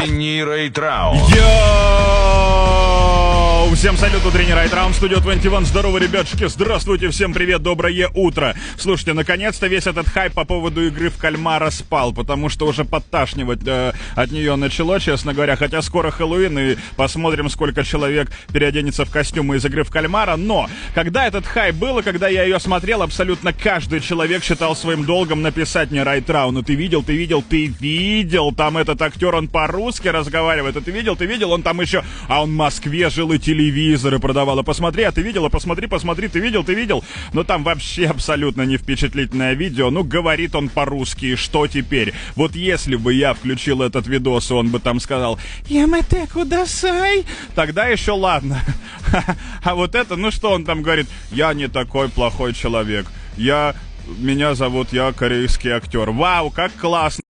Утренний рейд-раунд. Йоу! Всем салют, утренний райд-раунд, студио 21. Здорово, ребятушки, здравствуйте, всем привет, доброе утро. Слушайте, наконец-то весь этот хайп по поводу игры в кальмара спал, потому что уже подташнивать от нее начало, честно говоря. Хотя скоро Хэллоуин, и посмотрим, сколько человек переоденется в костюмы из игры в кальмара. Но, когда этот хайп был, и когда я ее смотрел, абсолютно каждый человек считал своим долгом написать мне райд-раунд. Ну ты видел, там этот актер, он по-русски разговаривает. Ты видел, он там еще, а он в Москве жил и телевизоры продавал. Посмотри, а ты видел, посмотри, ты видел. Но там вообще абсолютно не впечатлительное видео. Ну, говорит он по-русски, и что теперь? Вот если бы я включил этот видос, и он бы там сказал «Ямате кудасай», тогда еще ладно. А вот это, ну что он там говорит? Я не такой плохой человек. Меня зовут, я корейский актер. Вау, как классно.